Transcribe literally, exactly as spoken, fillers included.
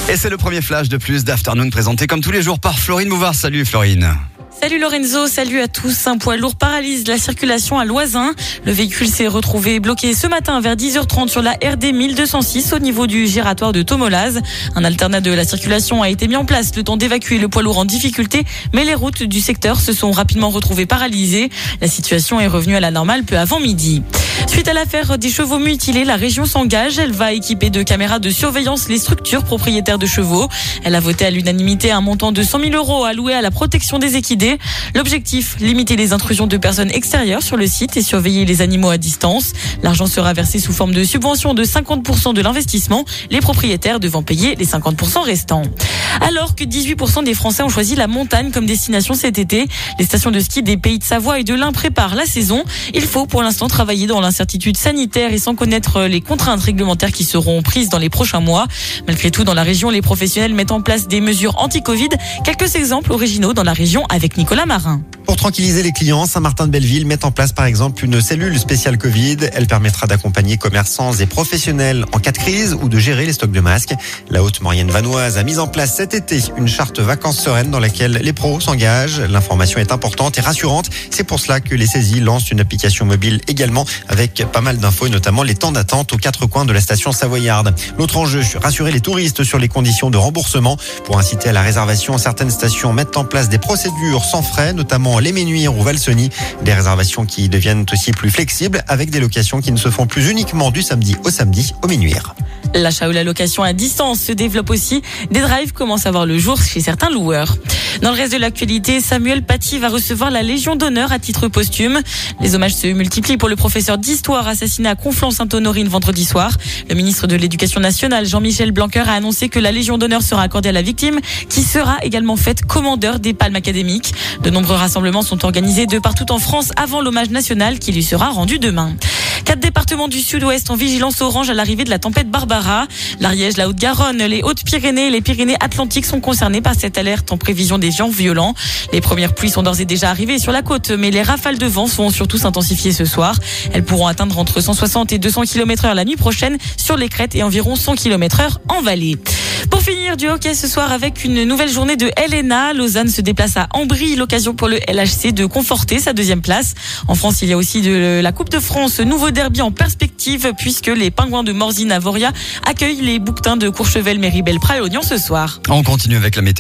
Et c'est le premier flash de plus d'Afternoon présenté comme tous les jours par Florine Mouvard. Salut Florine. Salut Lorenzo, salut à tous. Un poids lourd paralyse la circulation à Loisin. Le véhicule s'est retrouvé bloqué ce matin vers dix heures trente sur la R D mille deux cent six au niveau du giratoire de Tomolaz. Un alternat de la circulation a été mis en place le temps d'évacuer le poids lourd en difficulté, mais les routes du secteur se sont rapidement retrouvées paralysées. La situation est revenue à la normale peu avant midi. Suite à l'affaire des chevaux mutilés, la région s'engage. Elle va équiper de caméras de surveillance les structures propriétaires de chevaux. Elle a voté à l'unanimité un montant de cent mille euros alloué à la protection des équidés. L'objectif, limiter les intrusions de personnes extérieures sur le site et surveiller les animaux à distance. L'argent sera versé sous forme de subvention de cinquante pour cent de l'investissement, les propriétaires devant payer les cinquante pour cent restants. Alors que dix-huit pour cent des Français ont choisi la montagne comme destination cet été, les stations de ski des Pays de Savoie et de l'Ain préparent la saison. Il faut pour l'instant travailler dans l'incertitude sanitaire et sans connaître les contraintes réglementaires qui seront prises dans les prochains mois. Malgré tout, dans la région, les professionnels mettent en place des mesures anti-Covid. Quelques exemples originaux dans la région avec Nicolas Marin. Pour tranquilliser les clients, Saint-Martin-de-Belleville met en place par exemple une cellule spéciale Covid. Elle permettra d'accompagner commerçants et professionnels en cas de crise ou de gérer les stocks de masques. La Haute-Maurienne vanoise a mis en place cet été une charte vacances sereines dans laquelle les pros s'engagent. L'information est importante et rassurante. C'est pour cela que les saisies lancent une application mobile également avec pas mal d'infos et notamment les temps d'attente aux quatre coins de la station savoyarde. L'autre enjeu, rassurer les touristes sur les conditions de remboursement. Pour inciter à la réservation, certaines stations mettent en place des procédures sans frais, notamment les Ménuires ou Valsony. Des réservations qui deviennent aussi plus flexibles avec des locations qui ne se font plus uniquement du samedi au samedi au Ménuires. L'achat ou la location à distance se développe aussi. Des drives commencent à voir le jour chez certains loueurs. Dans le reste de l'actualité, Samuel Paty va recevoir la Légion d'honneur à titre posthume. Les hommages se multiplient pour le professeur d'histoire assassiné à Conflans-Sainte-Honorine vendredi soir. Le ministre de l'Éducation nationale, Jean-Michel Blanquer, a annoncé que la Légion d'honneur sera accordée à la victime, qui sera également faite commandeur des palmes académiques. De nombreux rassemblements sont organisés de partout en France avant l'hommage national qui lui sera rendu demain. Quatre départements du sud-ouest en vigilance orange à l'arrivée de la tempête Barbara. L'Ariège, la Haute-Garonne, les Hautes-Pyrénées et les Pyrénées-Atlantiques sont concernés par cette alerte en prévision des vents violents. Les premières pluies sont d'ores et déjà arrivées sur la côte, mais les rafales de vent vont surtout s'intensifier ce soir. Elles pourront atteindre entre cent soixante et deux cents kilomètres heure la nuit prochaine sur les crêtes et environ cent kilomètres heure en vallée. Pour finir, du hockey ce soir avec une nouvelle journée de L N A. Lausanne se déplace à Ambry, l'occasion pour le L H C de conforter sa deuxième place. En France, il y a aussi de la Coupe de France, nouveau derby en perspective puisque les Pingouins de Morzine à Voria accueillent les Bouquetins de Courchevel, Méribel, Praille-Oignon ce soir. On continue avec la météo.